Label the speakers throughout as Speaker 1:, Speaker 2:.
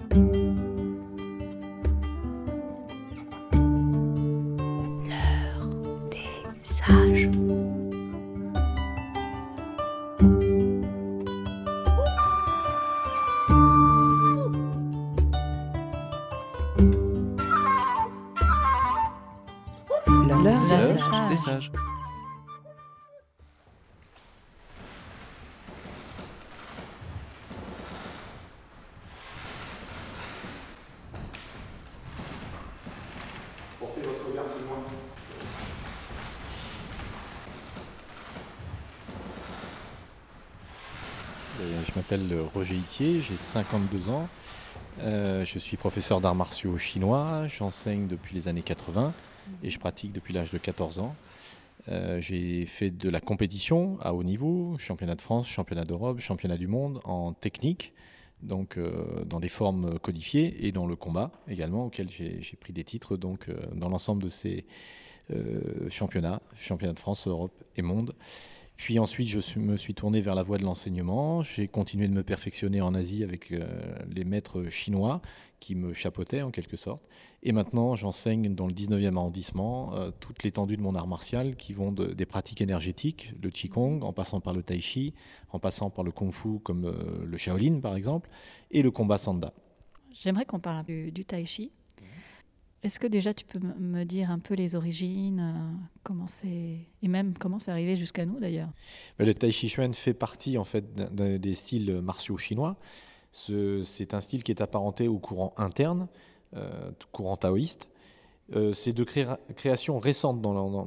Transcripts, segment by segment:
Speaker 1: L'heure des sages.
Speaker 2: L'heure des sages.
Speaker 3: Portez votre regard plus loin.
Speaker 4: Je m'appelle Roger Itier, j'ai 52 ans. Je suis professeur d'arts martiaux chinois, j'enseigne depuis les années 80 et je pratique depuis l'âge de 14 ans. J'ai fait de la compétition à haut niveau, championnat de France, championnat d'Europe, championnat du monde en technique, donc dans des formes codifiées et dans le combat également, auquel j'ai pris des titres dans l'ensemble de ces championnats de France, Europe et monde. Puis ensuite, me suis tourné vers la voie de l'enseignement. J'ai continué de me perfectionner en Asie avec les maîtres chinois qui me chapeautaient en quelque sorte. Et maintenant, j'enseigne dans le 19e arrondissement toute l'étendue de mon art martial qui vont des pratiques énergétiques, le Qigong, en passant par le Tai Chi, en passant par le Kung Fu comme le Shaolin par exemple, et le combat Sanda.
Speaker 5: J'aimerais qu'on parle du Tai Chi. Est-ce que déjà tu peux me dire un peu les origines, comment c'est arrivé jusqu'à nous d'ailleurs?
Speaker 4: Le Tai Chi Chuan fait partie en fait des styles martiaux chinois. C'est un style qui est apparenté au courant interne, courant taoïste. C'est de création récente,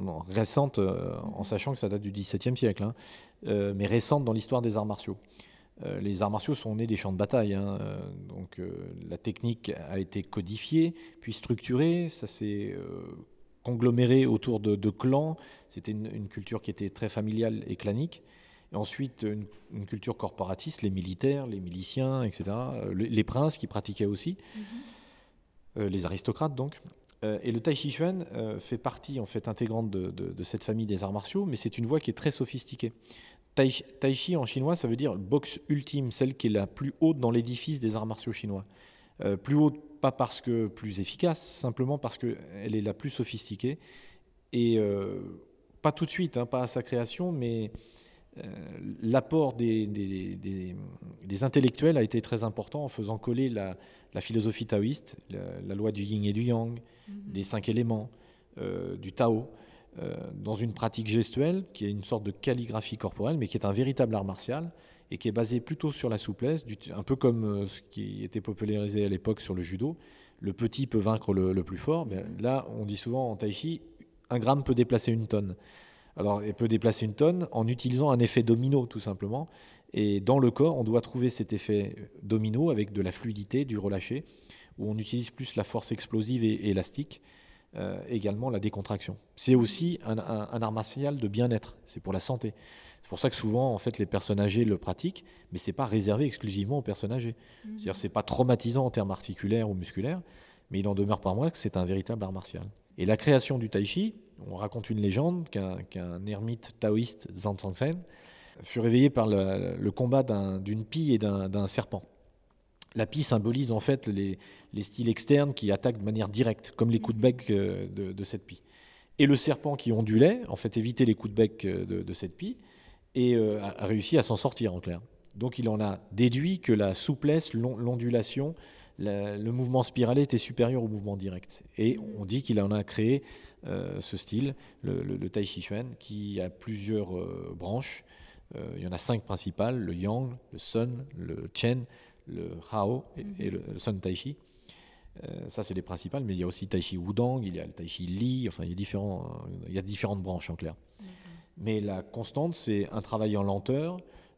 Speaker 4: en sachant que ça date du XVIIe siècle, mais récente dans l'histoire des arts martiaux. Les arts martiaux sont nés des champs de bataille, donc la technique a été codifiée, puis structurée, ça s'est congloméré autour de clans, c'était une culture qui était très familiale et clanique, et ensuite une culture corporatiste, les militaires, les miliciens, etc., les princes qui pratiquaient aussi, les aristocrates donc. Et le Tai Chi Chuan fait partie en fait intégrante de cette famille des arts martiaux, mais c'est une voie qui est très sophistiquée. Tai Chi en chinois, ça veut dire boxe ultime, celle qui est la plus haute dans l'édifice des arts martiaux chinois. Plus haute, pas parce que plus efficace, simplement parce qu'elle est la plus sophistiquée. Et pas tout de suite, pas à sa création, mais l'apport des intellectuels a été très important en faisant coller la philosophie taoïste, la loi du yin et du yang, des 5 éléments, du Tao, dans une pratique gestuelle qui est une sorte de calligraphie corporelle, mais qui est un véritable art martial et qui est basé plutôt sur la souplesse, un peu comme ce qui était popularisé à l'époque sur le judo. Le petit peut vaincre le plus fort. Mais là, on dit souvent en tai chi, 1 gramme peut déplacer 1 tonne. Alors, elle peut déplacer 1 tonne en utilisant un effet domino, tout simplement. Et dans le corps, on doit trouver cet effet domino avec de la fluidité, du relâché, où on utilise plus la force explosive et élastique. Également la décontraction. C'est aussi un art martial de bien-être, c'est pour la santé. C'est pour ça que souvent, en fait, les personnes âgées le pratiquent, mais ce n'est pas réservé exclusivement aux personnes âgées. C'est-à-dire que ce n'est pas traumatisant en termes articulaires ou musculaires, mais il en demeure pas moins que c'est un véritable art martial. Et la création du Tai Chi, on raconte une légende qu'un ermite taoïste, Zhang Zhangfen, fut réveillé par le combat d'une pie et d'un serpent. La pie symbolise en fait les styles externes qui attaquent de manière directe, comme les coups de bec de cette pie. Et le serpent qui ondulait, en fait, évitait les coups de bec de cette pie et a réussi à s'en sortir en clair. Donc il en a déduit que la souplesse, l'ondulation, le mouvement spiralé était supérieur au mouvement direct. Et on dit qu'il en a créé ce style, le Tai Chi Chuan, qui a plusieurs branches. Il y en a 5 principales, le Yang, le Sun, le Chen, le Hao et le Sun Tai Chi. Ça, c'est les principales, mais il y a aussi Tai Chi Wudang, il y a le Tai Chi Li, enfin, il y a différentes branches en clair. Mais la constante, c'est un travail en lenteur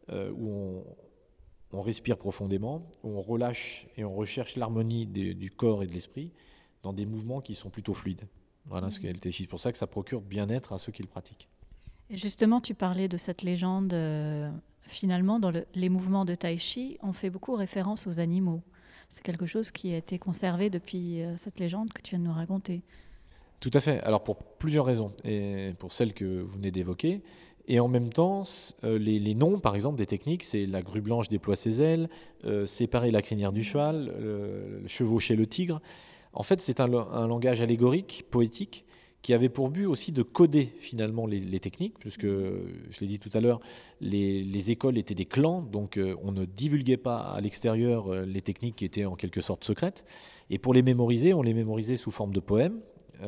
Speaker 4: où on respire profondément, où on relâche et on recherche l'harmonie du corps et de l'esprit dans des mouvements qui sont plutôt fluides. Voilà ce qu'est le Tai Chi. C'est pour ça que ça procure bien-être à ceux qui le pratiquent.
Speaker 5: Et justement, tu parlais de cette légende. Finalement, dans les mouvements de Tai Chi, on fait beaucoup référence aux animaux. C'est quelque chose qui a été conservé depuis cette légende que tu viens de nous raconter.
Speaker 4: Tout à fait. Alors pour plusieurs raisons, et pour celles que vous venez d'évoquer, Et en même temps, les noms, par exemple, des techniques, c'est la grue blanche déploie ses ailes, séparer la crinière du cheval, chevaucher le tigre. En fait, c'est un langage allégorique, poétique, qui avait pour but aussi de coder finalement les techniques, puisque, je l'ai dit tout à l'heure, les écoles étaient des clans, donc on ne divulguait pas à l'extérieur les techniques qui étaient en quelque sorte secrètes. Et pour les mémoriser, on les mémorisait sous forme de poèmes,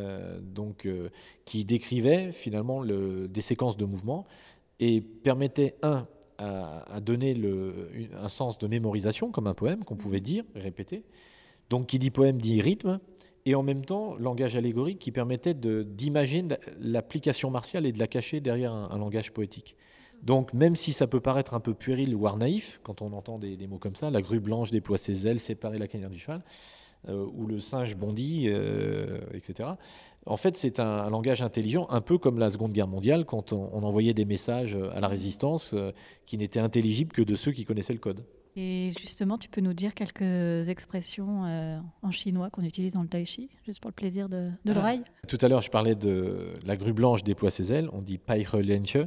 Speaker 4: qui décrivaient finalement des séquences de mouvements et permettaient, à donner un sens de mémorisation, comme un poème qu'on pouvait dire et répéter. Donc qui dit poème dit rythme, et en même temps langage allégorique qui permettait d'imaginer l'application martiale et de la cacher derrière un langage poétique. Donc même si ça peut paraître un peu puéril voire naïf, quand on entend des mots comme ça, la grue blanche déploie ses ailes, séparer la crinière du cheval, ou le singe bondit, etc. En fait, c'est un langage intelligent, un peu comme la Seconde Guerre mondiale, quand on envoyait des messages à la résistance qui n'étaient intelligibles que de ceux qui connaissaient le code.
Speaker 5: Et justement, tu peux nous dire quelques expressions en chinois qu'on utilise dans le tai chi, juste pour le plaisir de l'oreille?
Speaker 4: Tout à l'heure, je parlais de la grue blanche déploie ses ailes, on dit pai he lianche.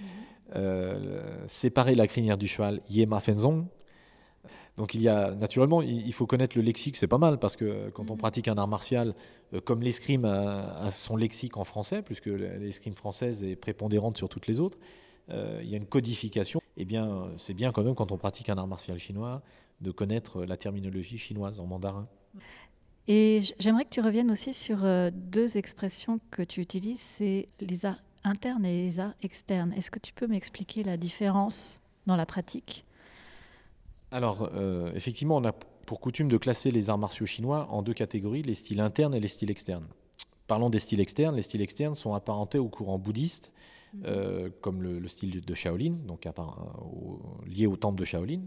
Speaker 4: Séparer la crinière du cheval, ye ma fenzong. Donc naturellement, il faut connaître le lexique, c'est pas mal, parce que quand on pratique un art martial, comme l'escrime a son lexique en français, puisque l'escrime française est prépondérante sur toutes les autres, il y a une codification. Eh bien, c'est bien quand même, quand on pratique un art martial chinois, de connaître la terminologie chinoise en mandarin.
Speaker 5: Et j'aimerais que tu reviennes aussi sur deux expressions que tu utilises, c'est les arts internes et les arts externes. Est-ce que tu peux m'expliquer la différence dans la pratique?
Speaker 4: Alors, effectivement, on a pour coutume de classer les arts martiaux chinois en deux catégories, les styles internes et les styles externes. Parlons des styles externes. Les styles externes sont apparentés au courant bouddhiste, comme le style de Shaolin, donc lié au temple de Shaolin.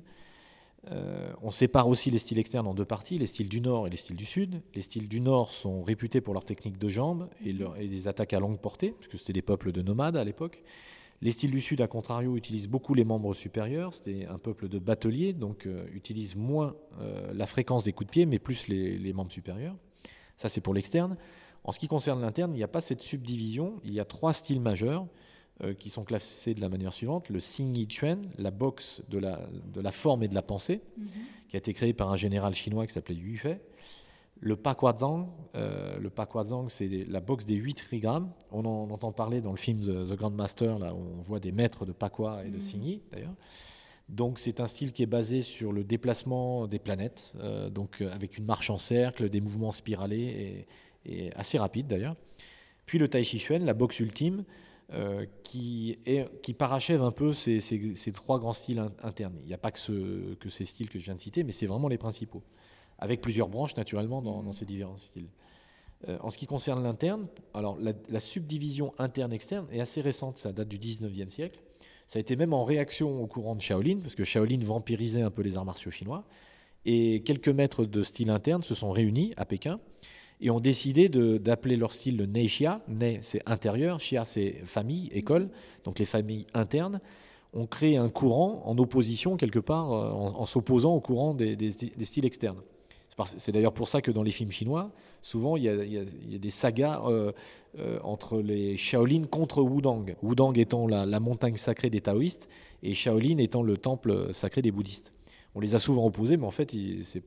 Speaker 4: On sépare aussi les styles externes en deux parties, les styles du Nord et les styles du Sud. Les styles du Nord sont réputés pour leurs techniques de jambes et des attaques à longue portée, puisque c'était des peuples de nomades à l'époque. Les styles du Sud, à contrario, utilisent beaucoup les membres supérieurs. C'était un peuple de bateliers, donc utilisent moins la fréquence des coups de pied, mais plus les membres supérieurs. Ça, c'est pour l'externe. En ce qui concerne l'interne, il n'y a pas cette subdivision. Il y a trois styles majeurs qui sont classés de la manière suivante. Le Xing Yi Quan, la boxe de la forme et de la pensée, qui a été créée par un général chinois qui s'appelait Yu Fei. Le Pakuazhang, c'est la boxe des 8 trigrammes. On en entend parler dans le film The Grand Master, là où on voit des maîtres de Pakwa et de Xing Yi, d'ailleurs. Donc c'est un style qui est basé sur le déplacement des planètes, donc avec une marche en cercle, des mouvements spiralés et assez rapides d'ailleurs. Puis le Tai Chi Chuan, la boxe ultime, qui parachève un peu ces trois grands styles internes. Il n'y a pas que ces styles que je viens de citer, mais c'est vraiment les principaux, avec plusieurs branches naturellement dans ces différents styles. En ce qui concerne l'interne, alors la subdivision interne-externe est assez récente, ça date du 19e siècle. Ça a été même en réaction au courant de Shaolin, parce que Shaolin vampirisait un peu les arts martiaux chinois, et quelques maîtres de style interne se sont réunis à Pékin et ont décidé d'appeler leur style le Nei Xia. Nei, c'est intérieur, Xia, c'est famille, école, donc les familles internes. On crée un courant en opposition quelque part, en s'opposant au courant des styles externes. C'est d'ailleurs pour ça que dans les films chinois, souvent il y a des sagas entre les Shaolin contre Wudang. Wudang étant la montagne sacrée des taoïstes et Shaolin étant le temple sacré des bouddhistes. On les a souvent opposés, mais en fait c'est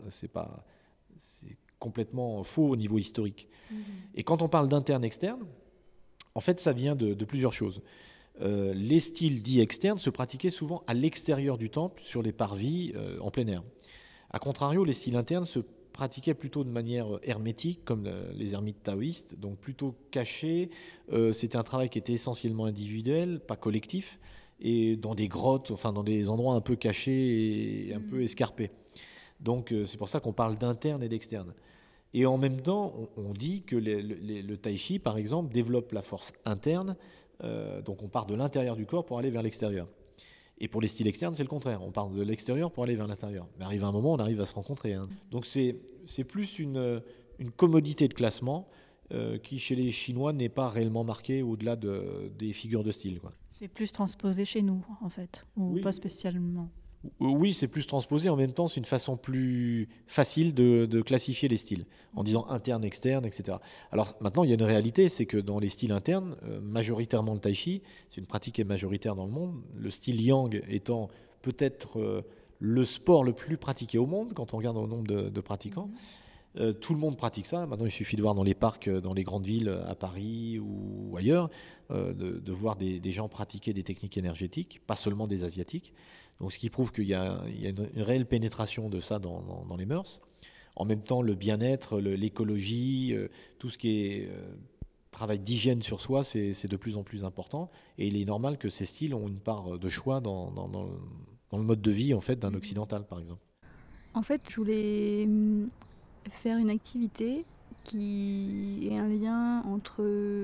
Speaker 4: complètement faux au niveau historique. Et quand on parle d'interne-externe, en fait ça vient de plusieurs choses. Les styles dits externes se pratiquaient souvent à l'extérieur du temple, sur les parvis, en plein air. A contrario, les styles internes se pratiquaient plutôt de manière hermétique, comme les ermites taoïstes, donc plutôt cachés. C'était un travail qui était essentiellement individuel, pas collectif, et dans des grottes, enfin dans des endroits un peu cachés et un peu escarpés. Donc c'est pour ça qu'on parle d'interne et d'externe. Et en même temps, on dit que le tai chi, par exemple, développe la force interne, donc on part de l'intérieur du corps pour aller vers l'extérieur. Et pour les styles externes, c'est le contraire. On part de l'extérieur pour aller vers l'intérieur. Mais arrive un moment, on arrive à se rencontrer. Donc c'est plus une commodité de classement qui, chez les Chinois, n'est pas réellement marquée au-delà des figures de style, quoi.
Speaker 5: C'est plus transposé chez nous, en fait, ou
Speaker 4: oui,
Speaker 5: pas spécialement.
Speaker 4: Oui, c'est plus transposé. En même temps, c'est une façon plus facile de classifier les styles, en disant interne, externe, etc. Alors maintenant, il y a une réalité, c'est que dans les styles internes, majoritairement le tai chi, c'est une pratique qui est majoritaire dans le monde, le style yang étant peut-être le sport le plus pratiqué au monde, quand on regarde au nombre de pratiquants. Tout le monde pratique ça. Maintenant, il suffit de voir dans les parcs, dans les grandes villes, à Paris ou ailleurs, de voir des gens pratiquer des techniques énergétiques, pas seulement des Asiatiques. Donc, ce qui prouve qu'il y a une réelle pénétration de ça dans les mœurs. En même temps, le bien-être, l'écologie, tout ce qui est travail d'hygiène sur soi, c'est de plus en plus important. Et il est normal que ces styles ont une part de choix dans le mode de vie en fait, d'un occidental, par exemple.
Speaker 3: En fait, je voulais faire une activité qui est un lien entre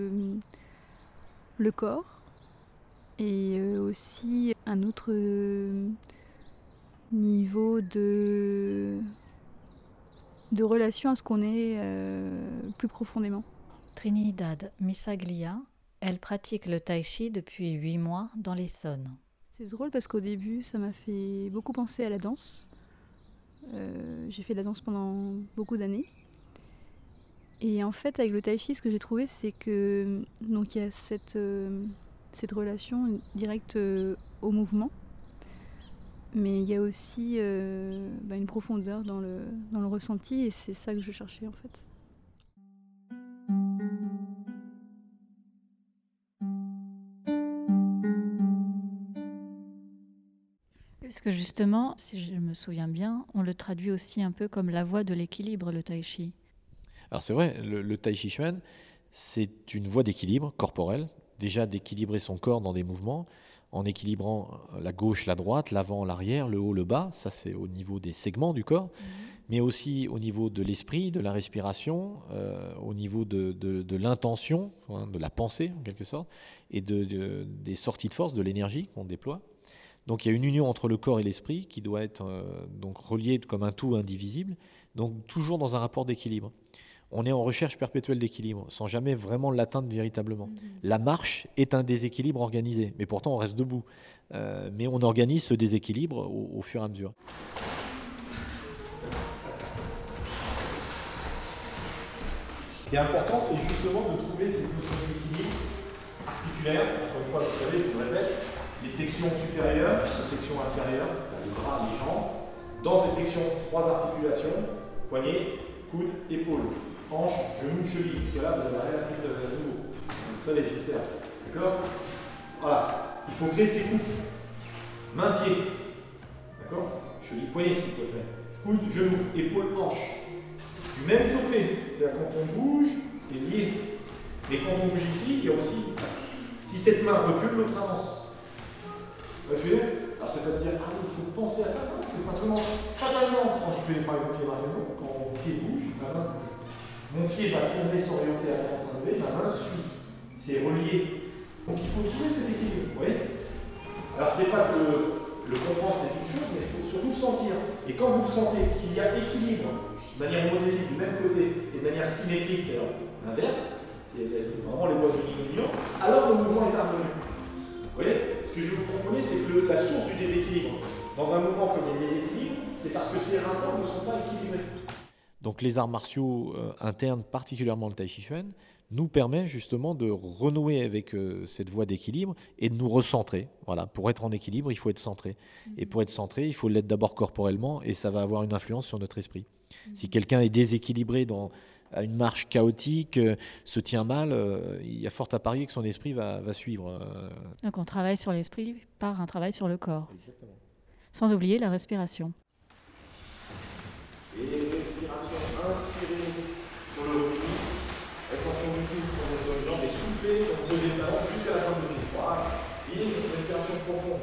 Speaker 3: le corps et aussi un autre niveau de relation à ce qu'on est plus profondément.
Speaker 5: Trinidad Missaglia, elle pratique le tai chi depuis 8 mois dans l'Essonne.
Speaker 3: C'est drôle parce qu'au début, ça m'a fait beaucoup penser à la danse. J'ai fait de la danse pendant beaucoup d'années. Et en fait, avec le tai chi, ce que j'ai trouvé, c'est que donc il y a cette relation directe au mouvement, mais il y a aussi une profondeur dans le ressenti, et c'est ça que je cherchais en fait.
Speaker 5: Parce que justement, si je me souviens bien, on le traduit aussi un peu comme la voie de l'équilibre, le tai chi.
Speaker 4: Alors c'est vrai, le tai chi chuan, c'est une voie d'équilibre corporel, déjà d'équilibrer son corps dans des mouvements, en équilibrant la gauche, la droite, l'avant, l'arrière, le haut, le bas, ça c'est au niveau des segments du corps, mais aussi au niveau de l'esprit, de la respiration, au niveau de l'intention, de la pensée en quelque sorte, et des sorties de force, de l'énergie qu'on déploie. Donc il y a une union entre le corps et l'esprit qui doit être donc reliée comme un tout indivisible, donc toujours dans un rapport d'équilibre. On est en recherche perpétuelle d'équilibre, sans jamais vraiment l'atteindre véritablement. La marche est un déséquilibre organisé, mais pourtant on reste debout. Mais on organise ce déséquilibre au fur et à mesure.
Speaker 6: Ce qui est important, c'est justement de trouver cette notion d'équilibre articulaire. Encore une fois, vous savez, je vous le répète, les sections supérieures, les sections inférieures, c'est-à-dire les bras, les jambes. Dans ces sections, 3 articulations, poignet, coude, épaule, hanche, genou, cheville. Parce que là, vous avez rien appris de nouveau. Vous savez, j'espère. D'accord ? Voilà. Il faut créer ces coups. Main, pied. D'accord ? Cheville, poignet, si vous préférez. Coude, genou, épaule, hanche. Du même côté. C'est-à-dire quand on bouge, c'est lié. Mais quand on bouge ici, il y a aussi. Si cette main recule, l'autre avance. Vous voyez ? Alors c'est pas de dire, il faut penser à ça, non, c'est simplement, fatalement, quand je fais par exemple les mains, quand mon pied bouge, ma main bouge. Mon pied va tourner, s'orienter à 45 degrés, ma main suit. C'est relié. Donc il faut trouver cet équilibre, vous voyez ? Alors c'est pas que le comprendre c'est une chose, mais il faut surtout sentir. Et quand vous sentez qu'il y a équilibre, de manière homothétique du même côté, et de manière symétrique, c'est-à-dire l'inverse, c'est vraiment les voies de l'union, alors le mouvement est harmonieux. Vous voyez ? Ce que je vous propose, c'est que la source du déséquilibre, dans un mouvement comme il y a des déséquilibres, c'est parce que ces rapports ne sont pas équilibrés.
Speaker 4: Donc les arts martiaux internes, particulièrement le tai chi chuan, nous permet justement de renouer avec cette voie d'équilibre et de nous recentrer. Voilà, pour être en équilibre, il faut être centré. Et pour être centré, il faut l'être d'abord corporellement, et ça va avoir une influence sur notre esprit. Si quelqu'un est déséquilibré à une marche chaotique, se tient mal, il y a fort à parier que son esprit va suivre.
Speaker 5: Donc on travaille sur l'esprit par un travail sur le corps.
Speaker 4: Exactement.
Speaker 5: Sans oublier la respiration.
Speaker 6: Et respiration, inspirez sur le repli, attention du souffle quand vous êtes sur les jambes, et soufflez comme vous posez le talon jusqu'à la fin de l'oubli. Voilà. Et une respiration profonde.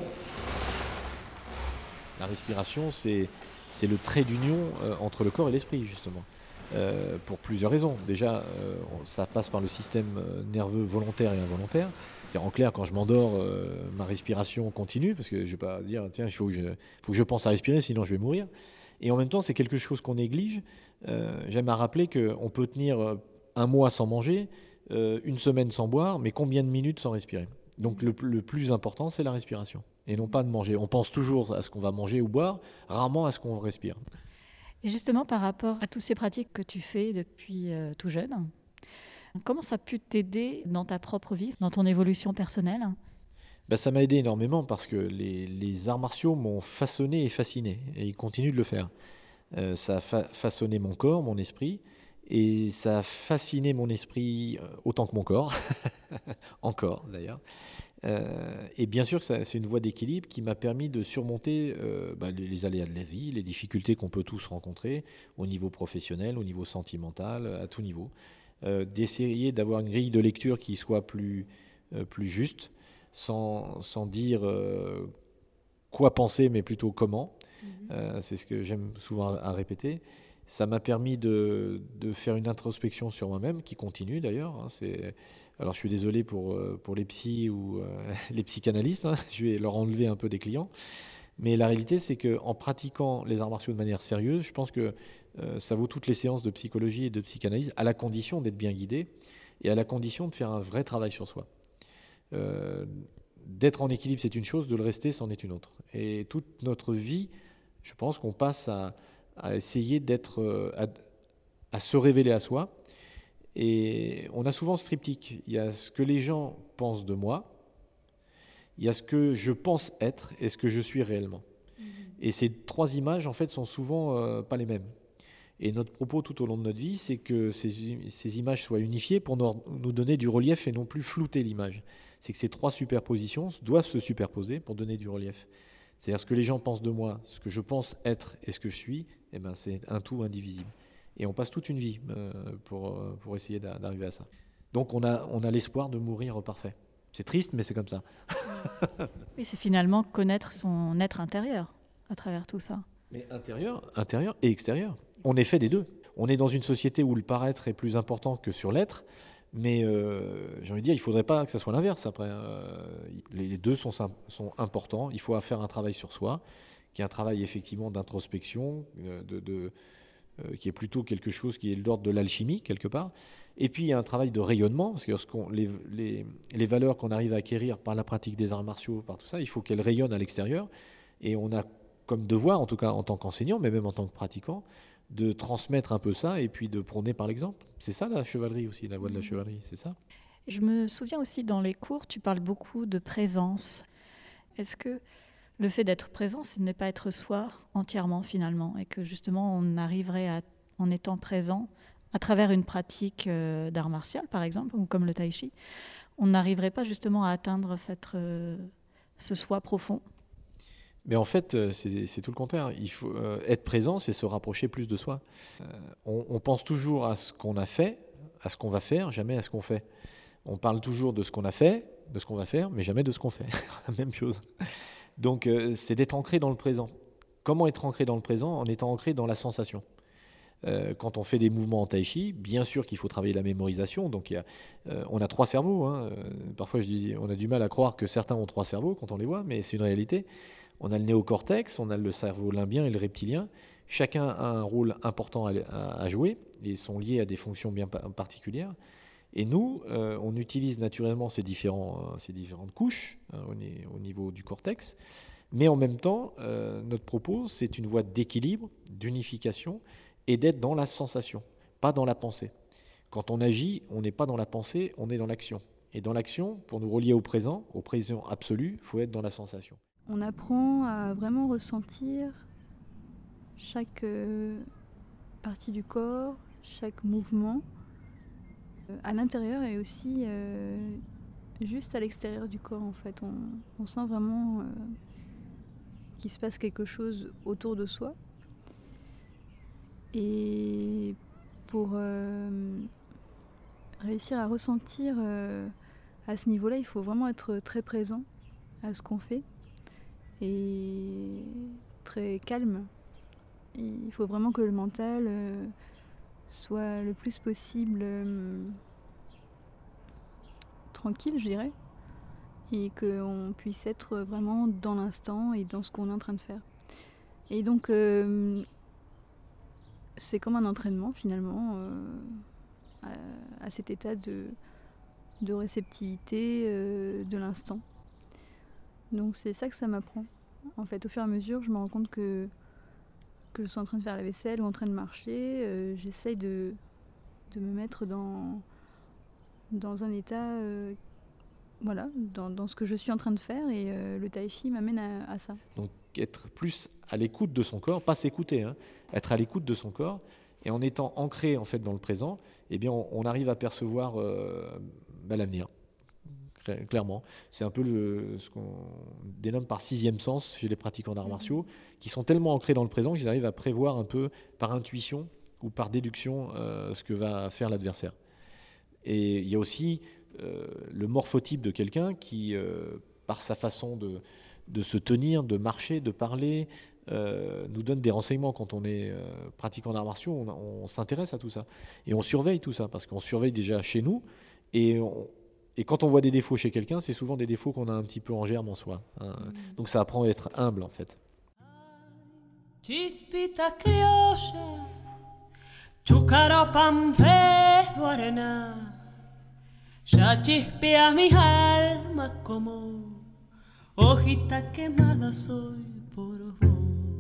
Speaker 4: La respiration, c'est le trait d'union entre le corps et l'esprit, justement. Pour plusieurs raisons. Déjà, ça passe par le système nerveux volontaire et involontaire. C'est-à-dire, en clair, quand je m'endors, ma respiration continue, parce que je ne vais pas dire, tiens, il faut que je pense à respirer, sinon je vais mourir. Et en même temps, c'est quelque chose qu'on néglige. J'aime à rappeler qu'on peut tenir un mois sans manger, une semaine sans boire, mais combien de minutes sans respirer ? Donc le plus important, c'est la respiration, et non pas de manger. On pense toujours à ce qu'on va manger ou boire, rarement à ce qu'on respire.
Speaker 5: Et justement, par rapport à toutes ces pratiques que tu fais depuis tout jeune, comment ça a pu t'aider dans ta propre vie, dans ton évolution personnelle ?
Speaker 4: Ça m'a aidé énormément parce que les arts martiaux m'ont façonné et fasciné, et ils continuent de le faire. Ça a façonné mon corps, mon esprit, et ça a fasciné mon esprit autant que mon corps, encore d'ailleurs. Et bien sûr, c'est une voie d'équilibre qui m'a permis de surmonter les aléas de la vie, les difficultés qu'on peut tous rencontrer au niveau professionnel, au niveau sentimental, à tout niveau. D'essayer d'avoir une grille de lecture qui soit plus juste, sans dire quoi penser, mais plutôt comment. C'est ce que j'aime souvent à répéter. Ça m'a permis de faire une introspection sur moi-même, qui continue d'ailleurs. Alors je suis désolé pour les psys ou les psychanalystes, je vais leur enlever un peu des clients. Mais la réalité, c'est qu'en pratiquant les arts martiaux de manière sérieuse, je pense que ça vaut toutes les séances de psychologie et de psychanalyse, à la condition d'être bien guidé et à la condition de faire un vrai travail sur soi. D'être en équilibre, c'est une chose, de le rester, c'en est une autre. Et toute notre vie, je pense qu'on passe à essayer d'être, à se révéler à soi. Et on a souvent ce triptyque. Il y a ce que les gens pensent de moi, il y a ce que je pense être et ce que je suis réellement. Et ces trois images, en fait, sont souvent pas les mêmes. Et notre propos tout au long de notre vie, c'est que ces images soient unifiées pour nous donner du relief et non plus flouter l'image. C'est que ces trois superpositions doivent se superposer pour donner du relief. C'est-à-dire ce que les gens pensent de moi, ce que je pense être et ce que je suis, c'est un tout indivisible. Et on passe toute une vie pour essayer d'arriver à ça. Donc on a l'espoir de mourir parfait. C'est triste, mais c'est comme ça.
Speaker 5: Oui, c'est finalement connaître son être intérieur à travers tout ça.
Speaker 4: Mais intérieur et extérieur. On est fait des deux. On est dans une société où le paraître est plus important que sur l'être, mais j'ai envie de dire, il ne faudrait pas que ça soit l'inverse. Après, les deux sont importants. Il faut faire un travail sur soi, qui est un travail effectivement d'introspection, qui est plutôt quelque chose qui est de l'ordre de l'alchimie, quelque part. Et puis, il y a un travail de rayonnement, parce que les valeurs qu'on arrive à acquérir par la pratique des arts martiaux, par tout ça, il faut qu'elles rayonnent à l'extérieur. Et on a comme devoir, en tout cas en tant qu'enseignant, mais même en tant que pratiquant, de transmettre un peu ça et puis de prôner par l'exemple. C'est ça la chevalerie aussi, la voie de la chevalerie, c'est ça.
Speaker 5: Je me souviens aussi dans les cours, tu parles beaucoup de présence. Est-ce que le fait d'être présent, c'est de ne pas être soi entièrement finalement, et que justement on arriverait en étant présent à travers une pratique d'art martial par exemple, ou comme le tai chi, on n'arriverait pas justement à atteindre ce soi profond?
Speaker 4: Mais en fait, c'est tout le contraire. Il faut être présent, c'est se rapprocher plus de soi. On pense toujours à ce qu'on a fait, à ce qu'on va faire, jamais à ce qu'on fait. On parle toujours de ce qu'on a fait, de ce qu'on va faire, mais jamais de ce qu'on fait. La même chose. Donc, c'est d'être ancré dans le présent. Comment être ancré dans le présent? En étant ancré dans la sensation. Quand on fait des mouvements en tai chi, bien sûr qu'il faut travailler la mémorisation. Donc, on a trois cerveaux. Parfois, on a du mal à croire que certains ont trois cerveaux quand on les voit, mais c'est une réalité. On a le néocortex, on a le cerveau limbien et le reptilien. Chacun a un rôle important à jouer et sont liés à des fonctions bien particulières. Et nous, on utilise naturellement ces différentes couches au niveau du cortex. Mais en même temps, notre propos, c'est une voie d'équilibre, d'unification et d'être dans la sensation, pas dans la pensée. Quand on agit, on n'est pas dans la pensée, on est dans l'action. Et dans l'action, pour nous relier au présent absolu, il faut être dans la sensation.
Speaker 3: On apprend à vraiment ressentir chaque partie du corps, chaque mouvement, à l'intérieur et aussi juste à l'extérieur du corps en fait. On sent vraiment qu'il se passe quelque chose autour de soi. Et pour réussir à ressentir à ce niveau-là, il faut vraiment être très présent à ce qu'on fait. Et très calme. Il faut vraiment que le mental soit le plus possible tranquille, je dirais, et qu'on puisse être vraiment dans l'instant et dans ce qu'on est en train de faire. Et donc, c'est comme un entraînement finalement à cet état de réceptivité, de l'instant. Donc c'est ça que ça m'apprend. En fait, au fur et à mesure, je me rends compte que je sois en train de faire la vaisselle ou en train de marcher, j'essaye de me mettre dans un état, dans ce que je suis en train de faire, et le tai chi m'amène à ça.
Speaker 4: Donc être plus à l'écoute de son corps, pas s'écouter, hein, être à l'écoute de son corps, et en étant ancré en fait dans le présent, eh bien on arrive à percevoir l'avenir. Clairement, c'est un peu ce qu'on dénomme par sixième sens chez les pratiquants d'arts martiaux, qui sont tellement ancrés dans le présent qu'ils arrivent à prévoir un peu par intuition ou par déduction ce que va faire l'adversaire. Et il y a aussi le morphotype de quelqu'un qui, par sa façon de se tenir, de marcher, de parler, nous donne des renseignements. Quand on est pratiquant d'arts martiaux, on s'intéresse à tout ça. Et on surveille tout ça, parce qu'on surveille déjà chez nous, et quand on voit des défauts chez quelqu'un, c'est souvent des défauts qu'on a un petit peu en germe en soi. Hein. Donc ça apprend à être humble, en fait.
Speaker 7: Chispita criolla, chúcaro pampero arena, ya chispea mi alma como hojita quemada soy por vos.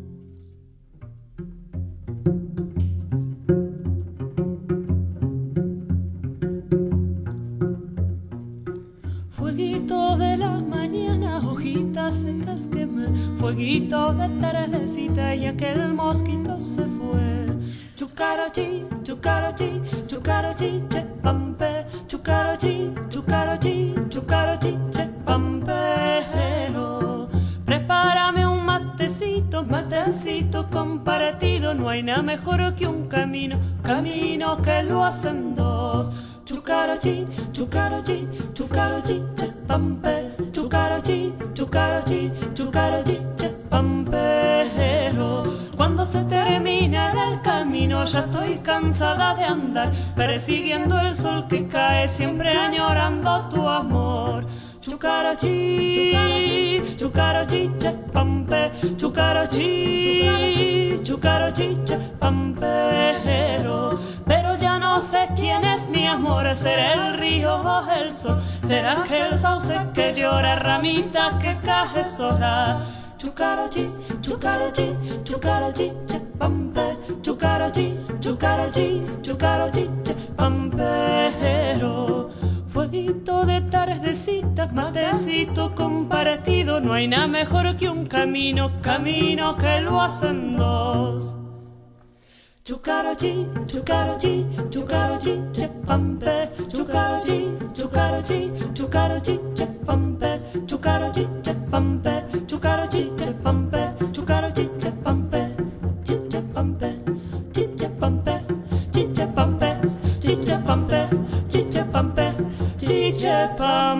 Speaker 7: Fueguito de la mañana, hojitas secas quemé, fueguito de tardecita y aquel mosquito se fue. Chucarochi, chucarochi, chucarochi, che pampe, chucarochi, chucarochi, chucarochi, che pampero. Prepárame un matecito, matecito compartido, no hay nada mejor que un camino, camino que lo hacen dos. Chucarochi, chucarochi, chucarochi, che pampe, chucarochi, chucarochi, chucarochi, che pampero. Cuando se terminará el camino ya estoy cansada de andar, persiguiendo el sol que cae, siempre añorando tu amor. Chucarochi, chucarochi, che pampe, chucarochi, chucarochi, che pampero. Pero ya no sé quién es mi amor, será el río o el sol, será aquel sauce que llora, ramita que cae sola. Chucarochi, chucarochi, chucarochi, che pampe, chucarochi, chucarochi, chucarochi, che pampero. Fueguito de tardecita, matecito compartido, no hay nada mejor que un camino, camino que lo hacen dos. Chucarochi, chucarochi, chucarochi, che pampe, chucarochi, chucarochi, chucarochi, che pampe, chucarochi, che pampe, chucarochi, che pampe, chucarochi, che pampe, chiche pampe, chiche pampe, chiche pampe, chiche pampe, chiche pampe, chiche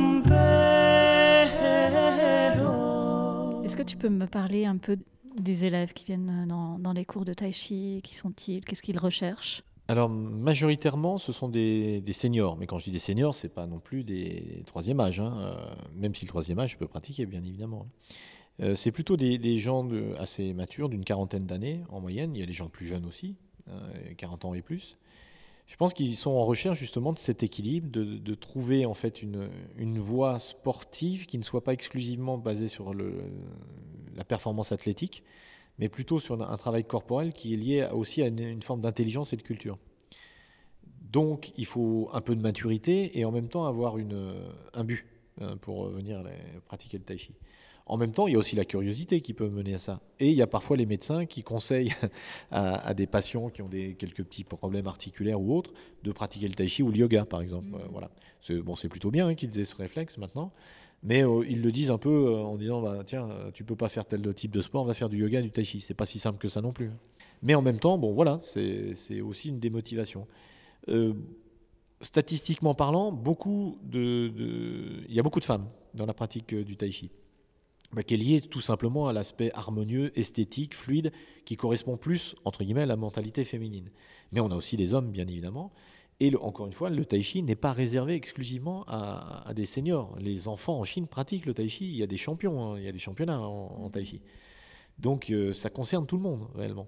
Speaker 7: pampero.
Speaker 5: Est-ce que tu peux me parler un peu des élèves qui viennent dans les cours de tai chi? Qui sont-ils? Qu'est-ce qu'ils recherchent?
Speaker 4: Alors, majoritairement, ce sont des seniors. Mais quand je dis des seniors, ce n'est pas non plus des troisième âge. Hein. Même si le troisième âge peut pratiquer, bien évidemment. C'est plutôt des gens assez matures, d'une quarantaine d'années en moyenne. Il y a des gens plus jeunes aussi, 40 ans et plus. Je pense qu'ils sont en recherche justement de cet équilibre, de trouver en fait une voie sportive qui ne soit pas exclusivement basée sur la performance athlétique, mais plutôt sur un travail corporel qui est lié aussi à une forme d'intelligence et de culture. Donc il faut un peu de maturité et en même temps avoir un but pour venir pratiquer le tai chi. En même temps, il y a aussi la curiosité qui peut mener à ça. Et il y a parfois les médecins qui conseillent à des patients qui ont quelques petits problèmes articulaires ou autres de pratiquer le tai chi ou le yoga, par exemple. Voilà. C'est plutôt bien qu'ils aient ce réflexe maintenant, mais ils le disent un peu en disant tiens, tu peux pas faire tel type de sport, va faire du yoga, du tai chi. C'est pas si simple que ça non plus. Mais en même temps, voilà, c'est aussi une démotivation. Statistiquement parlant, il y a beaucoup de femmes dans la pratique du tai chi. Qui est lié tout simplement à l'aspect harmonieux, esthétique, fluide, qui correspond plus, entre guillemets, à la mentalité féminine. Mais on a aussi des hommes, bien évidemment. Et encore une fois, le tai chi n'est pas réservé exclusivement à des seniors. Les enfants en Chine pratiquent le tai chi. Il y a des champions, il y a des championnats en tai chi. Donc ça concerne tout le monde, réellement.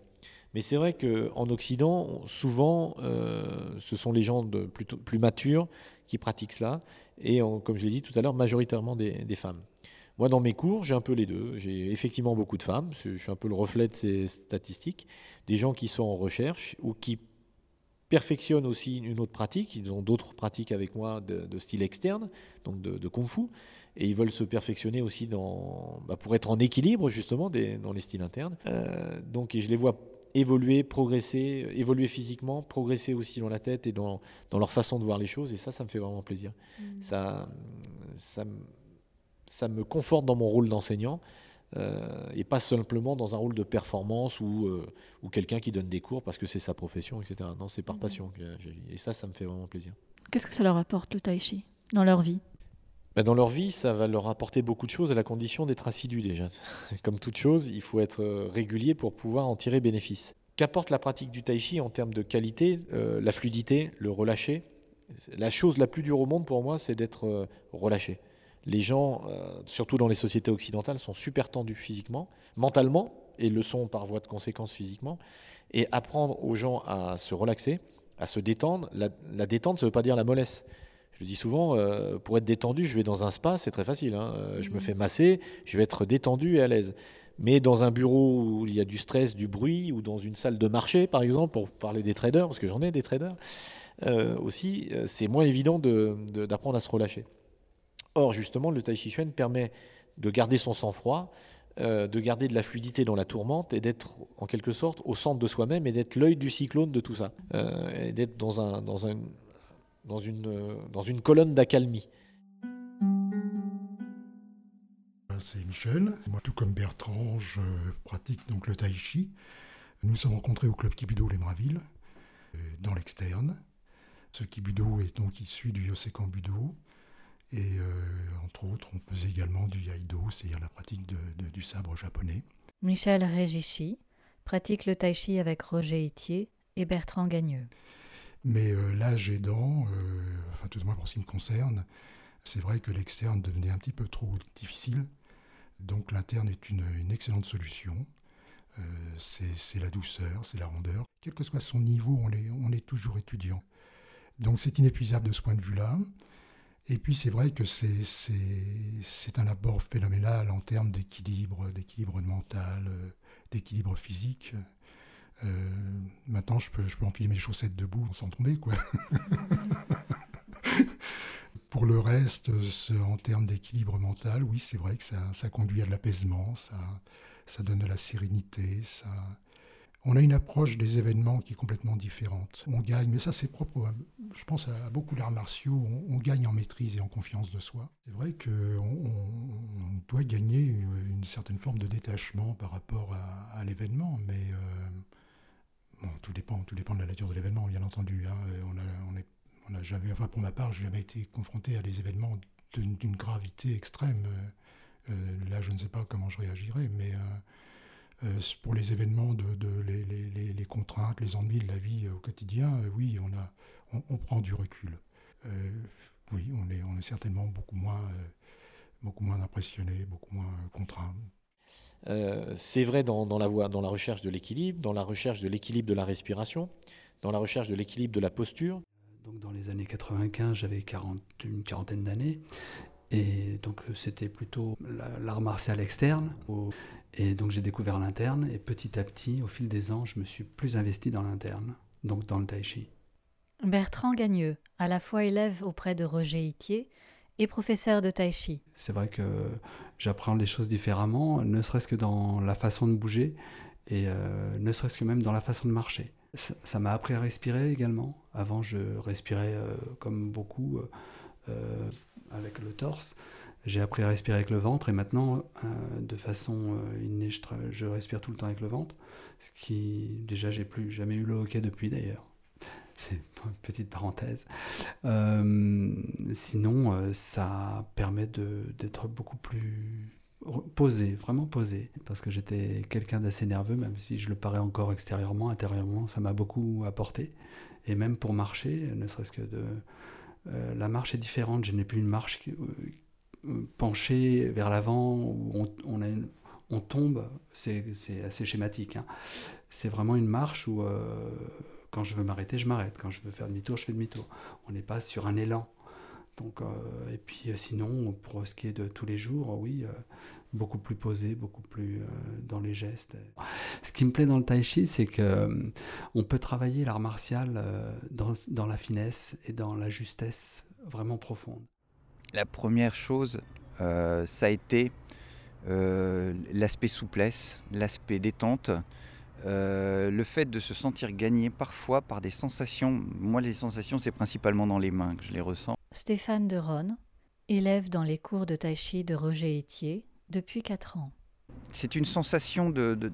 Speaker 4: Mais c'est vrai qu'en Occident, souvent, ce sont les gens plutôt plus matures qui pratiquent cela, et comme je l'ai dit tout à l'heure, majoritairement des femmes. Moi, dans mes cours, j'ai un peu les deux. J'ai effectivement beaucoup de femmes, je suis un peu le reflet de ces statistiques, des gens qui sont en recherche ou qui perfectionnent aussi une autre pratique. Ils ont d'autres pratiques avec moi de style externe, donc de kung-fu, et ils veulent se perfectionner aussi pour être en équilibre justement dans les styles internes. Et je les vois évoluer, progresser, évoluer physiquement, progresser aussi dans la tête et dans leur façon de voir les choses, et ça me fait vraiment plaisir. Ça me conforte dans mon rôle d'enseignant, et pas simplement dans un rôle de performance ou quelqu'un qui donne des cours parce que c'est sa profession, etc. Non, c'est par passion que j'agis, et ça me fait vraiment plaisir.
Speaker 5: Qu'est-ce que ça leur apporte, le tai chi, dans leur vie ?
Speaker 4: Dans leur vie, ça va leur apporter beaucoup de choses, à la condition d'être assidu déjà. Comme toute chose, il faut être régulier pour pouvoir en tirer bénéfice. Qu'apporte la pratique du tai chi en termes de qualité ? La fluidité, le relâcher. La chose la plus dure au monde pour moi, c'est d'être relâché. Les gens, surtout dans les sociétés occidentales, sont super tendus physiquement, mentalement, et le sont par voie de conséquence physiquement. Et apprendre aux gens à se relaxer, à se détendre. La détente, ça ne veut pas dire la mollesse. Je le dis souvent, pour être détendu, je vais dans un spa, c'est très facile. Je me fais masser, je vais être détendu et à l'aise. Mais dans un bureau où il y a du stress, du bruit, ou dans une salle de marché, par exemple, pour parler des traders, parce que j'en ai des traders, aussi, c'est moins évident d'apprendre à se relâcher. Or, justement, le Tai Chi Chuan permet de garder son sang-froid, de garder de la fluidité dans la tourmente et d'être, en quelque sorte, au centre de soi-même et d'être l'œil du cyclone de tout ça. Et d'être dans une colonne d'accalmie.
Speaker 8: C'est Michel. Moi, tout comme Bertrand, je pratique donc le Tai Chi. Nous nous sommes rencontrés au club Kibudo Les Mravilles, dans l'externe. Ce Kibudo est donc issu du Yosekan Budo. Et entre autres, on faisait également du Iaido, c'est-à-dire la pratique du sabre japonais.
Speaker 5: Michel Régichi pratique le Tai Chi avec Roger Itier et Bertrand Gagneux.
Speaker 8: Mais l'âge aidant, tout au moins pour ce qui me concerne, c'est vrai que l'externe devenait un petit peu trop difficile. Donc l'interne est une excellente solution. C'est la douceur, c'est la rondeur. Quel que soit son niveau, on est toujours étudiant. Donc c'est inépuisable de ce point de vue-là. Et puis c'est vrai que c'est un apport phénoménal en termes d'équilibre mental, d'équilibre physique. Maintenant, je peux enfiler mes chaussettes debout sans tomber, quoi. Pour le reste, en termes d'équilibre mental, oui, c'est vrai que ça conduit à de l'apaisement, ça donne de la sérénité, On a une approche des événements qui est complètement différente. On gagne, mais ça c'est propre, je pense à beaucoup d'arts martiaux, on gagne en maîtrise et en confiance de soi. C'est vrai qu'on doit gagner une certaine forme de détachement par rapport à l'événement, mais tout dépend de la nature de l'événement, bien entendu. On a jamais, pour ma part, je n'ai jamais été confronté à des événements d'une gravité extrême. Là, je ne sais pas comment je réagirais, mais... pour les événements, les contraintes, les ennuis de la vie au quotidien, oui, on prend du recul. Oui, on est certainement beaucoup moins impressionné, beaucoup moins contraint.
Speaker 4: C'est vrai dans la recherche de l'équilibre, dans la recherche de l'équilibre de la respiration, dans la recherche de l'équilibre de la posture.
Speaker 9: Donc dans les années 95, j'avais une quarantaine d'années. Et donc c'était plutôt l'art martial externe. Et donc j'ai découvert l'interne. Et petit à petit, au fil des ans, je me suis plus investi dans l'interne, donc dans le tai chi.
Speaker 5: Bertrand Gagneux, à la fois élève auprès de Roger Itier et professeur de tai chi.
Speaker 9: C'est vrai que j'apprends les choses différemment, ne serait-ce que dans la façon de bouger et ne serait-ce que même dans la façon de marcher. Ça m'a appris à respirer également. Avant, je respirais comme beaucoup avec le torse. J'ai appris à respirer avec le ventre et maintenant, de façon innée, je respire tout le temps avec le ventre. Ce qui, déjà, j'ai plus jamais eu le hoquet depuis d'ailleurs. C'est une petite parenthèse. Sinon, ça permet d'être beaucoup plus posé, vraiment posé. Parce que j'étais quelqu'un d'assez nerveux, même si je le parais encore extérieurement, intérieurement, ça m'a beaucoup apporté. Et même pour marcher, ne serait-ce que la marche est différente. Je n'ai plus une marche penchée vers l'avant, où on tombe, c'est assez schématique, hein. C'est vraiment une marche où quand je veux m'arrêter, je m'arrête. Quand je veux faire demi-tour, je fais demi-tour. On n'est pas sur un élan. Donc, et puis sinon, pour ce qui est de tous les jours, oui, beaucoup plus posé, beaucoup plus dans les gestes. Ce qui me plaît dans le tai chi, c'est qu'on peut travailler l'art martial dans la finesse et dans la justesse vraiment profonde.
Speaker 10: La première chose, ça a été l'aspect souplesse, l'aspect détente, le fait de se sentir gagné parfois par des sensations. Moi, les sensations, c'est principalement dans les mains que je les ressens.
Speaker 5: Stéphane Deronne, élève dans les cours de tai chi de Roger Etier depuis 4 ans.
Speaker 10: C'est une sensation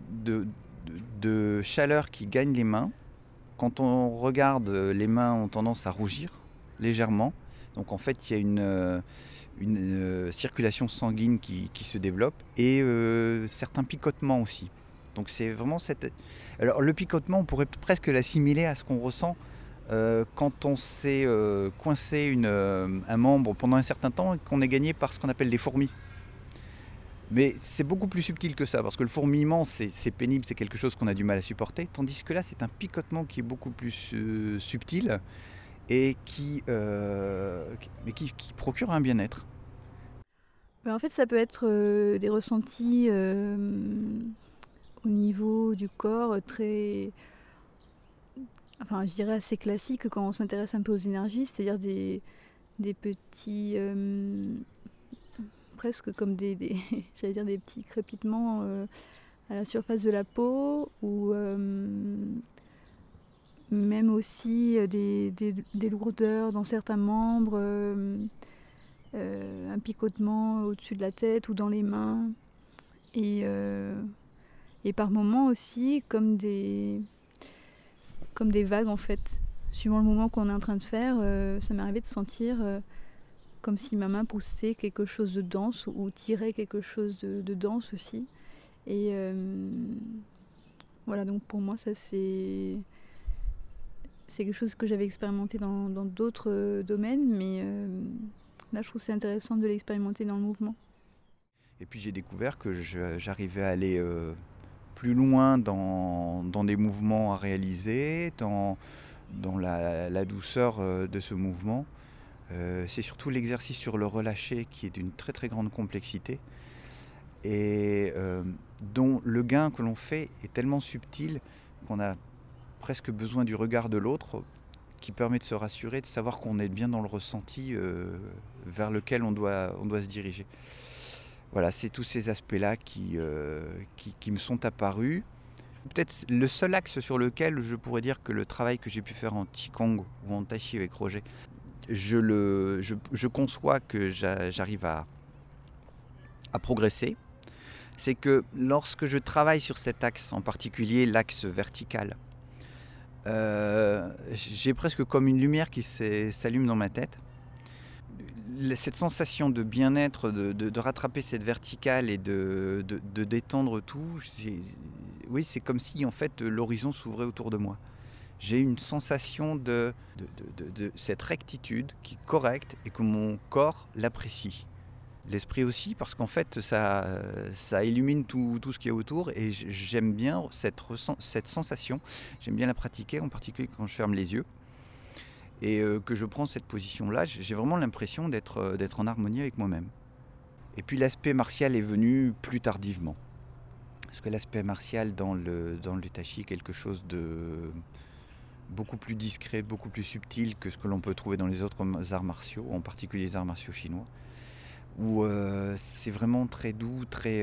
Speaker 10: de chaleur qui gagne les mains. Quand on regarde, les mains ont tendance à rougir légèrement. Donc en fait, il y a une circulation sanguine qui se développe et certains picotements aussi. Donc c'est vraiment cette... Alors le picotement, on pourrait presque l'assimiler à ce qu'on ressent quand on s'est coincé un membre pendant un certain temps et qu'on est gagné par ce qu'on appelle des fourmis. Mais c'est beaucoup plus subtil que ça, parce que le fourmillement, c'est pénible, c'est quelque chose qu'on a du mal à supporter, tandis que là, c'est un picotement qui est beaucoup plus subtil et qui procure un bien-être.
Speaker 3: En fait, ça peut être des ressentis au niveau du corps très... Enfin, je dirais assez classiques quand on s'intéresse un peu aux énergies, c'est-à-dire des petits... presque comme j'allais dire des petits crépitements à la surface de la peau, ou même aussi des lourdeurs dans certains membres, un picotement au-dessus de la tête ou dans les mains, et par moments aussi comme des vagues en fait. Suivant le mouvement qu'on est en train de faire, ça m'est arrivé de sentir comme si ma main poussait quelque chose de dense ou tirait quelque chose de dense aussi. Et voilà, donc pour moi, ça c'est quelque chose que j'avais expérimenté dans d'autres domaines, mais là je trouve que c'est intéressant de l'expérimenter dans le mouvement.
Speaker 10: Et puis j'ai découvert que j'arrivais à aller plus loin dans des mouvements à réaliser, dans la douceur de ce mouvement. C'est surtout l'exercice sur le relâché qui est d'une très très grande complexité et dont le gain que l'on fait est tellement subtil qu'on a presque besoin du regard de l'autre qui permet de se rassurer, de savoir qu'on est bien dans le ressenti vers lequel on doit se diriger. Voilà, c'est tous ces aspects-là qui me sont apparus. Peut-être le seul axe sur lequel je pourrais dire que le travail que j'ai pu faire en Qigong ou en Tai Chi avec Roger, je conçois que j'arrive à progresser, c'est que lorsque je travaille sur cet axe, en particulier l'axe vertical, j'ai presque comme une lumière qui s'allume dans ma tête. Cette sensation de bien-être, de rattraper cette verticale et de détendre tout, oui, c'est comme si en fait l'horizon s'ouvrait autour de moi. J'ai une sensation de cette rectitude qui est correcte et que mon corps l'apprécie. L'esprit aussi, parce qu'en fait, ça illumine tout ce qui est autour et j'aime bien cette sensation. J'aime bien la pratiquer, en particulier quand je ferme les yeux. Et que je prends cette position-là, j'ai vraiment l'impression d'être en harmonie avec moi-même. Et puis l'aspect martial est venu plus tardivement. Parce que l'aspect martial dans le tai chi est quelque chose de beaucoup plus discret, beaucoup plus subtil que ce que l'on peut trouver dans les autres arts martiaux, en particulier les arts martiaux chinois, où c'est vraiment très doux, très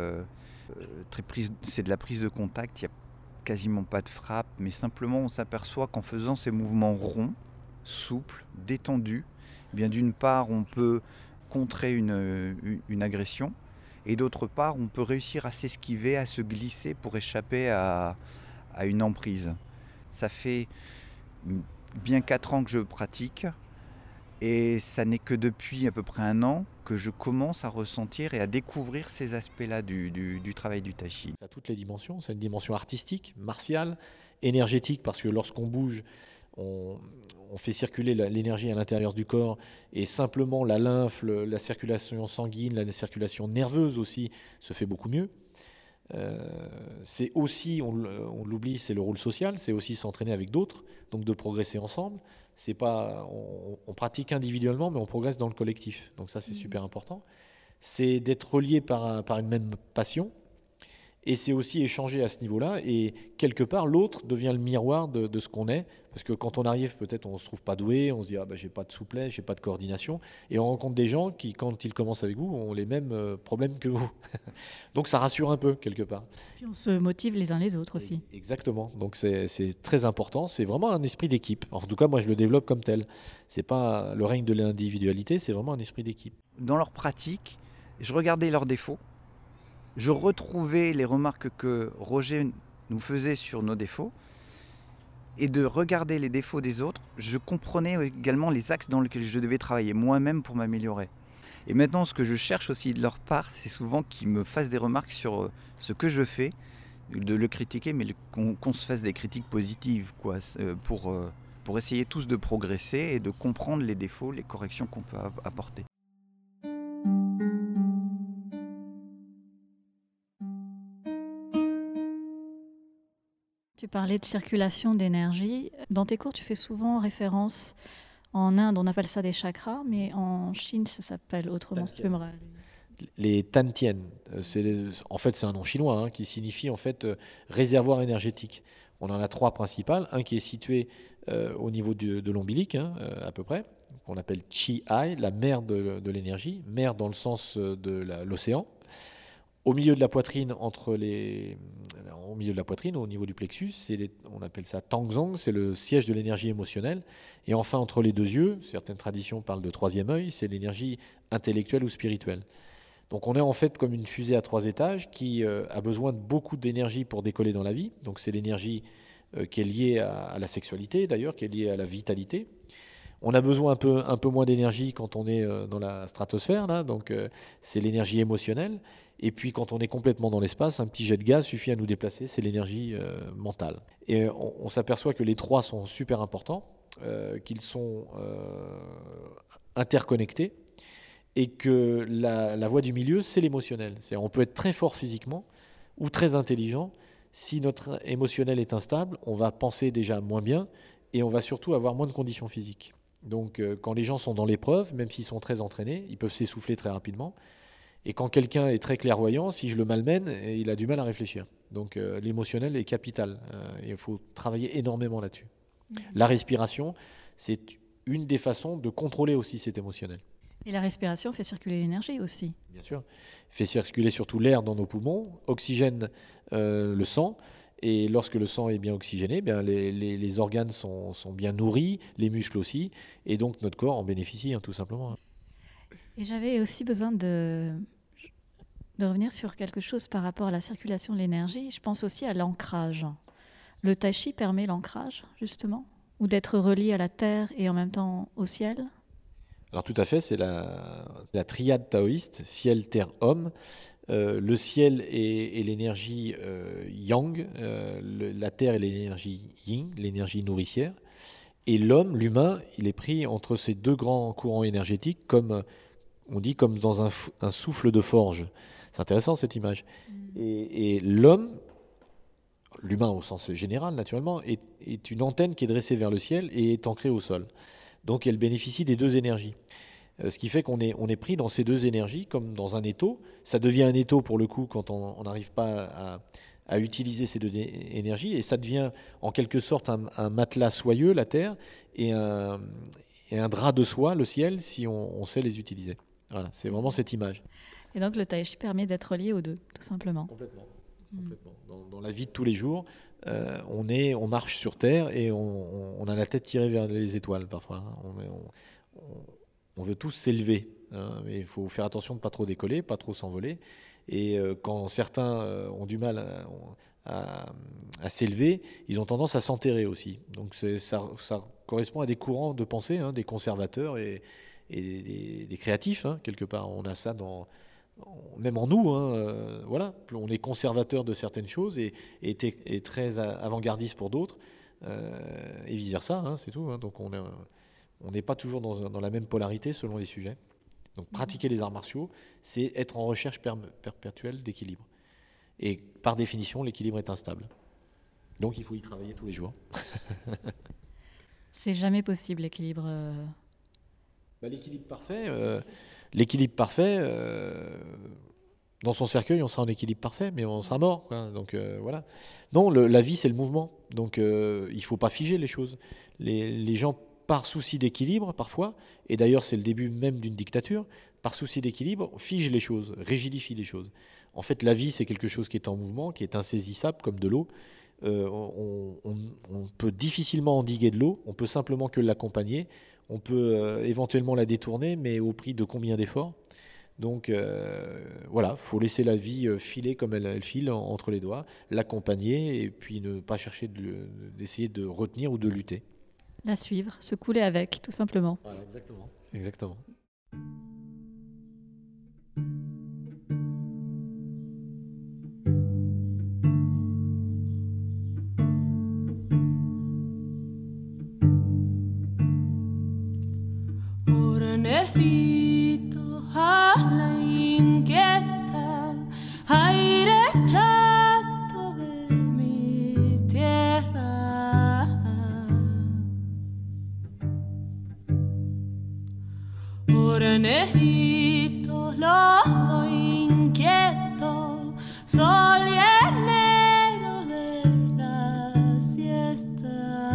Speaker 10: c'est de la prise de contact, il n'y a quasiment pas de frappe, mais simplement on s'aperçoit qu'en faisant ces mouvements ronds, souples, détendus, eh bien d'une part on peut contrer une agression, et d'autre part on peut réussir à s'esquiver, à se glisser pour échapper à une emprise. Ça fait bien 4 ans que je pratique et ça n'est que depuis à peu près 1 an que je commence à ressentir et à découvrir ces aspects-là du travail du tai chi.
Speaker 4: Ça a toutes les dimensions, c'est une dimension artistique, martiale, énergétique, parce que lorsqu'on bouge, on fait circuler l'énergie à l'intérieur du corps et simplement la lymphe, la circulation sanguine, la circulation nerveuse aussi se fait beaucoup mieux. C'est aussi, on l'oublie, c'est le rôle social, c'est aussi s'entraîner avec d'autres, donc de progresser ensemble. C'est pas, on pratique individuellement, mais on progresse dans le collectif. Donc ça, c'est super important. C'est d'être relié par une même passion. Et c'est aussi échanger à ce niveau-là. Et quelque part, l'autre devient le miroir de ce qu'on est. Parce que quand on arrive, peut-être on ne se trouve pas doué, on se dit « Ah ben, j'ai pas de souplesse, j'ai pas de coordination ». Et on rencontre des gens qui, quand ils commencent avec vous, ont les mêmes problèmes que vous. Donc ça rassure un peu, quelque part.
Speaker 5: Puis on se motive les uns les autres aussi.
Speaker 4: Exactement. Donc c'est très important. C'est vraiment un esprit d'équipe. En tout cas, moi, je le développe comme tel. C'est pas le règne de l'individualité, c'est vraiment un esprit d'équipe.
Speaker 10: Dans leur pratique, je regardais leurs défauts. Je retrouvais les remarques que Roger nous faisait sur nos défauts. Et de regarder les défauts des autres, je comprenais également les axes dans lesquels je devais travailler moi-même pour m'améliorer. Et maintenant, ce que je cherche aussi de leur part, c'est souvent qu'ils me fassent des remarques sur ce que je fais, de le critiquer, mais qu'on se fasse des critiques positives, quoi, pour essayer tous de progresser et de comprendre les défauts, les corrections qu'on peut apporter.
Speaker 5: Tu parlais de circulation d'énergie. Dans tes cours, tu fais souvent référence, en Inde, on appelle ça des chakras, mais en Chine, ça s'appelle autrement. Si tu peux me rappeler.
Speaker 4: Les Tantien, en fait c'est un nom chinois qui signifie en fait réservoir énergétique. On en a 3 principales, un qui est situé au niveau de l'ombilic à peu près, qu'on appelle Chi-Ai, la mer de l'énergie, mer dans le sens de l'océan. Au milieu de la poitrine, au milieu de la poitrine, au niveau du plexus, on appelle ça Tangzong, c'est le siège de l'énergie émotionnelle. Et enfin, entre les 2 yeux, certaines traditions parlent de 3e œil, c'est l'énergie intellectuelle ou spirituelle. Donc on est en fait comme une fusée à 3 étages qui a besoin de beaucoup d'énergie pour décoller dans la vie. Donc c'est l'énergie qui est liée à la sexualité d'ailleurs, qui est liée à la vitalité. On a besoin un peu moins d'énergie quand on est dans la stratosphère, là, donc c'est l'énergie émotionnelle. Et puis quand on est complètement dans l'espace, un petit jet de gaz suffit à nous déplacer, c'est l'énergie mentale. Et on s'aperçoit que les 3 sont super importants, qu'ils sont interconnectés, et que la voie du milieu, c'est l'émotionnel. On peut être très fort physiquement ou très intelligent. Si notre émotionnel est instable, on va penser déjà moins bien et on va surtout avoir moins de conditions physiques. Donc quand les gens sont dans l'épreuve, même s'ils sont très entraînés, ils peuvent s'essouffler très rapidement. Et quand quelqu'un est très clairvoyant, si je le malmène, il a du mal à réfléchir. Donc l'émotionnel est capital. Il faut travailler énormément là-dessus. La respiration, c'est une des façons de contrôler aussi cet émotionnel.
Speaker 5: Et la respiration fait circuler l'énergie aussi.
Speaker 4: Bien sûr. Fait circuler surtout l'air dans nos poumons, oxygène le sang. Et lorsque le sang est bien oxygéné, les organes sont bien nourris, les muscles aussi. Et donc notre corps en bénéficie tout simplement.
Speaker 5: Et j'avais aussi besoin de revenir sur quelque chose par rapport à la circulation de l'énergie. Je pense aussi à l'ancrage. Le tai chi permet l'ancrage, justement, ou d'être relié à la terre et en même temps au ciel.
Speaker 4: Alors tout à fait, c'est la triade taoïste, ciel, terre, homme. Le ciel est l'énergie yang, la terre est l'énergie yin, l'énergie nourricière. Et l'homme, l'humain, il est pris entre ces 2 grands courants énergétiques, comme on dit, comme dans un souffle de forge. C'est intéressant cette image. Et l'homme, l'humain au sens général naturellement, est une antenne qui est dressée vers le ciel et est ancrée au sol. Donc elle bénéficie des 2 énergies. Ce qui fait qu'on est pris dans ces 2 énergies comme dans un étau. Ça devient un étau pour le coup quand on n'arrive pas à utiliser ces 2 énergies. Et ça devient en quelque sorte un matelas soyeux, la terre, et un drap de soie, le ciel, si on sait les utiliser. Voilà, c'est vraiment cette image.
Speaker 5: Et donc le tai chi permet d'être lié aux 2, tout simplement.
Speaker 4: Complètement. Dans la vie de tous les jours, on marche sur terre et on a la tête tirée vers les étoiles parfois. On veut tous s'élever, mais il faut faire attention de ne pas trop décoller, pas trop s'envoler. Et quand certains ont du mal à s'élever, ils ont tendance à s'enterrer aussi. Donc ça correspond à des courants de pensée, des conservateurs et des créatifs, quelque part. On a ça même en nous, voilà. On est conservateur de certaines choses et très avant-gardiste pour d'autres, et vice-versa, c'est tout. Donc on n'est pas toujours dans la même polarité selon les sujets. Donc pratiquer les arts martiaux, c'est être en recherche perpétuelle d'équilibre. Et par définition, l'équilibre est instable. Donc il faut y travailler tous les jours.
Speaker 5: C'est jamais possible, l'équilibre.
Speaker 4: L'équilibre parfait, dans son cercueil, on sera en équilibre parfait, mais on sera mort, quoi. Donc voilà. Non, la vie, c'est le mouvement. Donc il ne faut pas figer les choses. Les gens, par souci d'équilibre, parfois, et d'ailleurs c'est le début même d'une dictature, par souci d'équilibre, figent les choses, rigidifient les choses. En fait, la vie, c'est quelque chose qui est en mouvement, qui est insaisissable, comme de l'eau. On peut difficilement endiguer de l'eau, on peut simplement que l'accompagner, on peut éventuellement la détourner, mais au prix de combien d'efforts? Donc voilà, il faut laisser la vie filer comme elle file entre les doigts, l'accompagner et puis ne pas chercher d'essayer de retenir ou de lutter.
Speaker 5: La suivre, se couler avec, tout simplement.
Speaker 4: Voilà, exactement.
Speaker 7: Morenito a la inquieta, aire chato de mi tierra. Morenito, lodo inquieto, sol llanero de la siesta.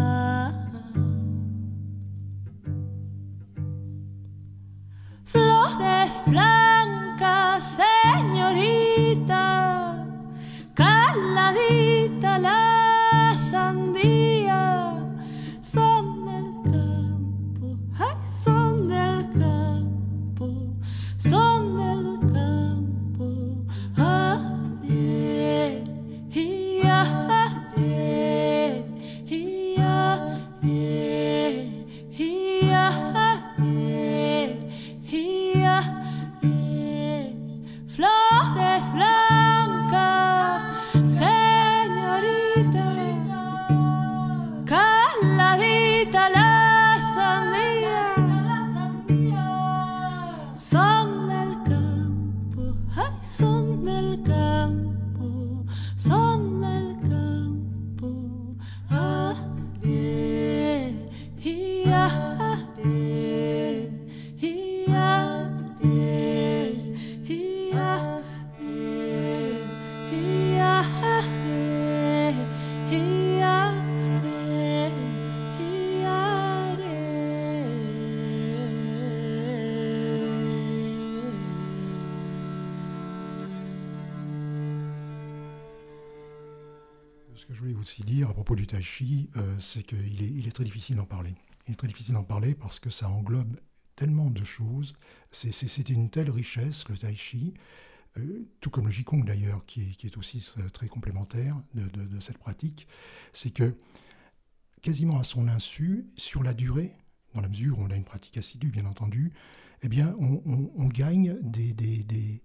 Speaker 7: Flores blancas, señorita, caladita la sandía, son del campo, ay, son del campo, son del campo, ah, yeah, yeah, yeah, yeah, yeah. Flores blancas, señorita, caladita la sandía, son del campo, ay, son del campo, son del campo, ah, yeah, yeah, yeah.
Speaker 8: Ce que je voulais aussi dire à propos du tai chi, c'est qu'il est très difficile d'en parler. Il est très difficile d'en parler parce que ça englobe tellement de choses. C'est une telle richesse, le tai chi, tout comme le qigong d'ailleurs, qui est aussi très complémentaire de cette pratique. C'est que quasiment à son insu, sur la durée, dans la mesure où on a une pratique assidue bien entendu, eh bien on gagne des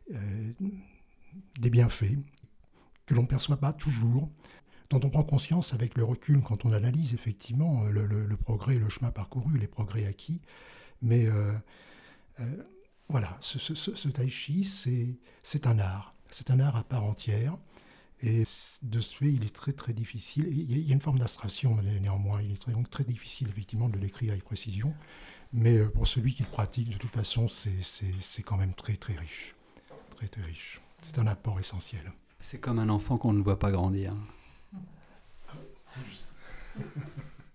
Speaker 8: bienfaits que l'on ne perçoit pas toujours, dont on prend conscience avec le recul quand on analyse effectivement le progrès, le chemin parcouru, les progrès acquis. Mais voilà, ce tai chi, c'est un art. C'est un art à part entière. Et de ce fait, il est très très difficile. Il y a une forme d'abstraction néanmoins. Il est donc très difficile effectivement de l'écrire avec précision. Mais pour celui qui le pratique, de toute façon, c'est quand même très très riche. Très très riche. C'est un apport essentiel.
Speaker 9: C'est comme un enfant qu'on ne voit pas grandir.
Speaker 8: C'est juste.